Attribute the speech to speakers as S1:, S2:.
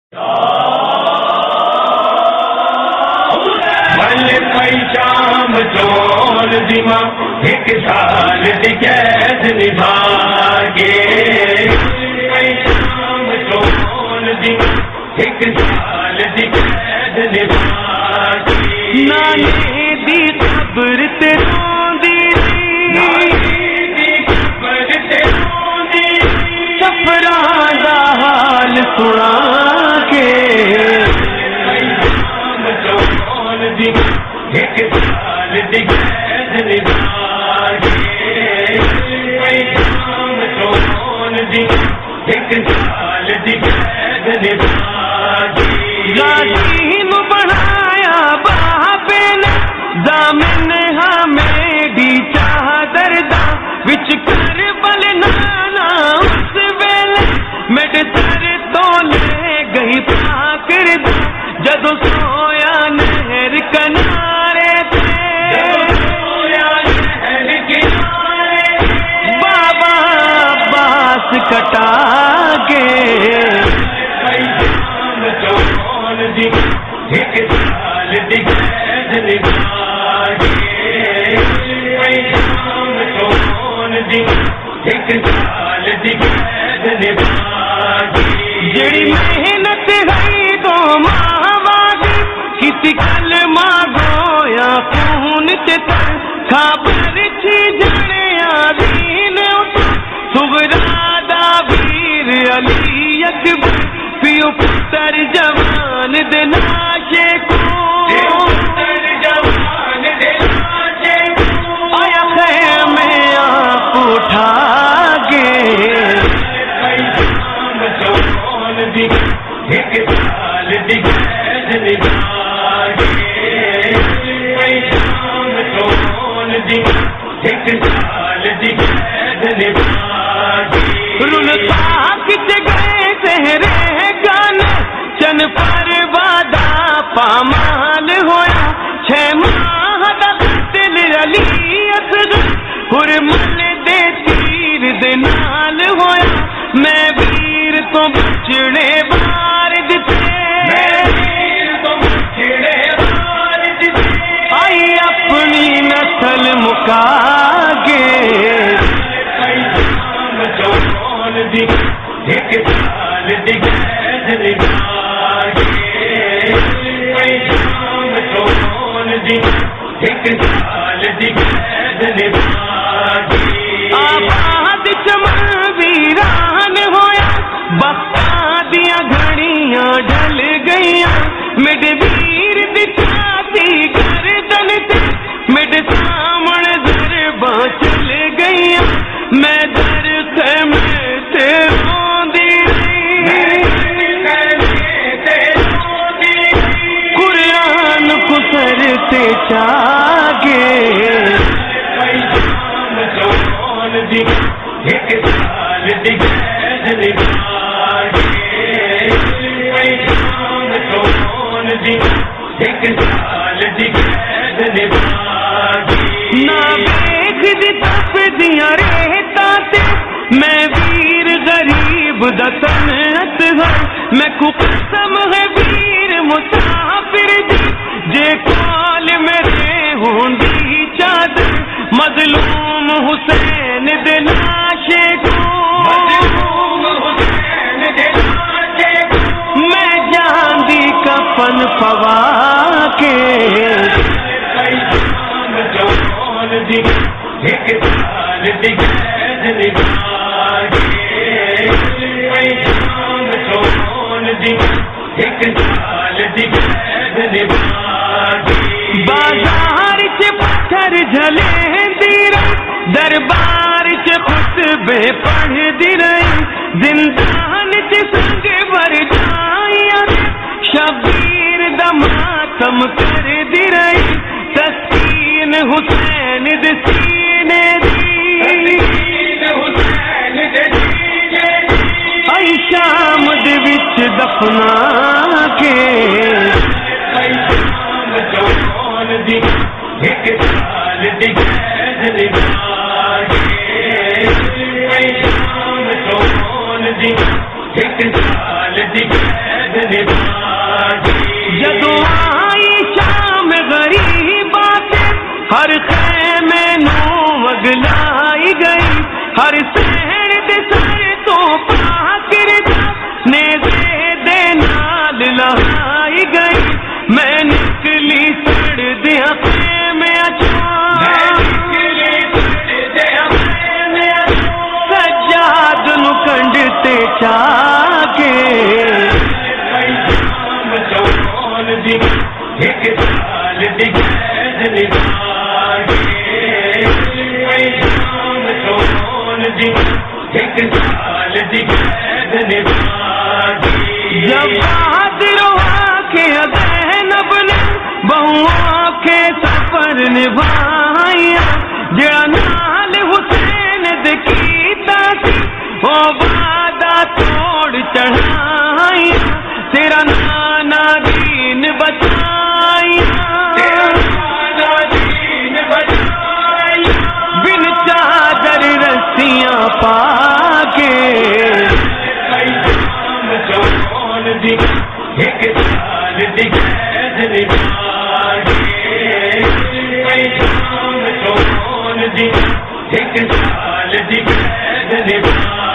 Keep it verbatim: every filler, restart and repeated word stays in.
S1: شام چول دیما ایک سال دی قید نبھا کے شام چول دیما ایک سال دی قید نبھا کے
S2: نانے دی قبر تے روندی
S1: دی قبر تے روندی
S2: سفراں دا حال سنا کے
S1: شام چول دیما ایک سال دی قید نبھا کے شام چول دیما ایک سال دی قید نبھا کے
S2: غازی نو بنایا بابے نے ضامن ہمیں دی چادر دا وچ کربل نانا اس ویلے مٹ سر تو لے گئی پاکر دا جدو سویا نہر کنارے تے بابا عباس کٹا گے
S1: ایک سال دی قید نبھا کے شام چول دیما ایک سال دی قید نبھا کے
S2: جڑی محنت ہے تو ماں دی کسی کلمہ گویا خون تے خبر تھی جڑیا دین صغرا دا ویر علی اکبر پیو پتر جوان دے ناشے کو
S1: جوان دے ناشے
S2: آیا خیمے آپ اٹھا گے
S1: شام چول دیما ایک سال دی قید نبھا کے شام چول دیما ایک سال دی قید نبھا کے
S2: رلتا کچھ گئے سہرے گان چن پر وعدہ پامال ہویا چھ ماہ دا قتل علی اصغر حرمل دے تیر دے نال ہویا میں ویر تو بچڑے بار دتے آئی اپنی نسل مکا گے
S1: شام چول دیما ایک سال دی قید نبھا کے شام چول دیما ایک سال دی قید نبھا کے
S2: آباد چمن ویران ہویا بختاں دیا گھڑیاں ڈھل گئیاں مڈ ویر دی چھاتی گردن تے مڈ سامن ضرباں چل گئیاں میں در خیمے تے روندی قرآن کو سر تے چاگے
S1: شام چول دیما ایک سال دی قید نبھا کے شام چول دیما ایک سال دی قید نبھا کے
S2: نہ بیگ دی تپ دیاں ریتا تے میں ویر غریب دا تنت ہے میں کو قسم ہے ویر مسافر دی جے کال میرے ہوندی چادر مظلوم حسین دے لاشے کو میں جان دی کفن پوا کے
S1: شام چول دیما ایک سال دی قید نبھا کے شام چول دیما ایک سال دی قید نبھا کے
S2: بازار چ پتھر جھلے دی رہی دربار چ خطبے پڑھ دی رہی زندان چ سنگ بھر جائیاں شبیر دا ماتم کر دی رہی تسکین حسین دے سینے دی ائی شام دے وچ دفنا کے
S1: شام چول دیما ایک سال دی قید نبھا کے شام چول دیما ایک سال دی قید نبھائی
S2: جدو آئی شام غریبات ہر خیمے نو اگلائی گئی ہر سہر دے سر تو پاکر نیزے دے نال لہائی گئی میں نکلی سڑ دیا خیمے سجاد نو کنڈتے چاکے
S1: ایک سال دی قید نبھائی ایک سال دی قید نبھائی
S2: جب حاضر ہوا کہ زینب نے بہوا کے سفر نبھایا جڑا نال حسین دے کیتا سی او وعدہ توڑ چڑھایا تیرا نانا دین بچایا بن چادر رسیاں پا کے
S1: ایک سال دی قید نبھائی ایک سال دی قید نبھائی